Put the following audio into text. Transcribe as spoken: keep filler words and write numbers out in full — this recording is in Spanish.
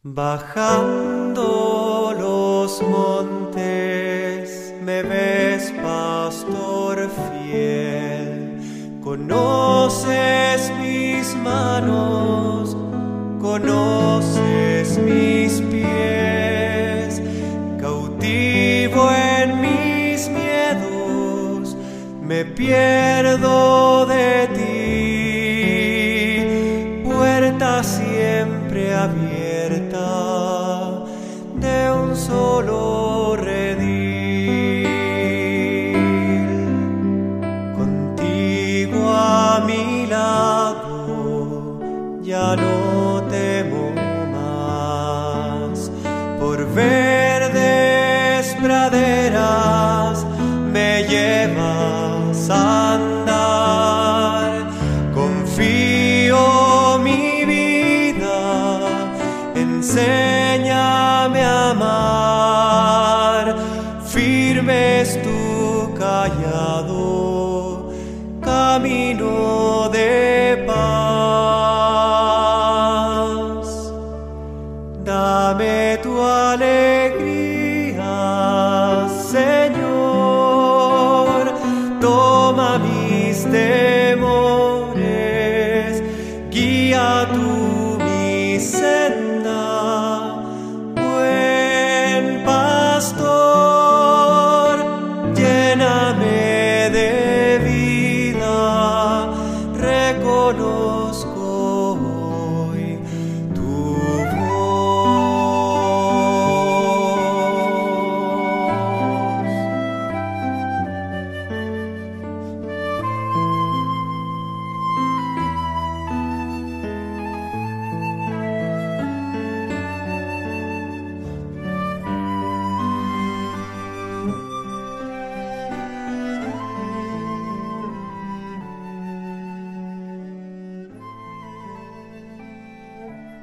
Bajando los montes, me ves, pastor fiel. Conoces mis manos, conoces mis pies. Cautivo en mis miedos, me pierdo de ti. Puerta siempre abierta de un solo redil. Contigo a mi lado ya no temo más. Por verdes praderas me llevas a andar. Confío mi vida, enséñame a amar. Firme es tu callado, camino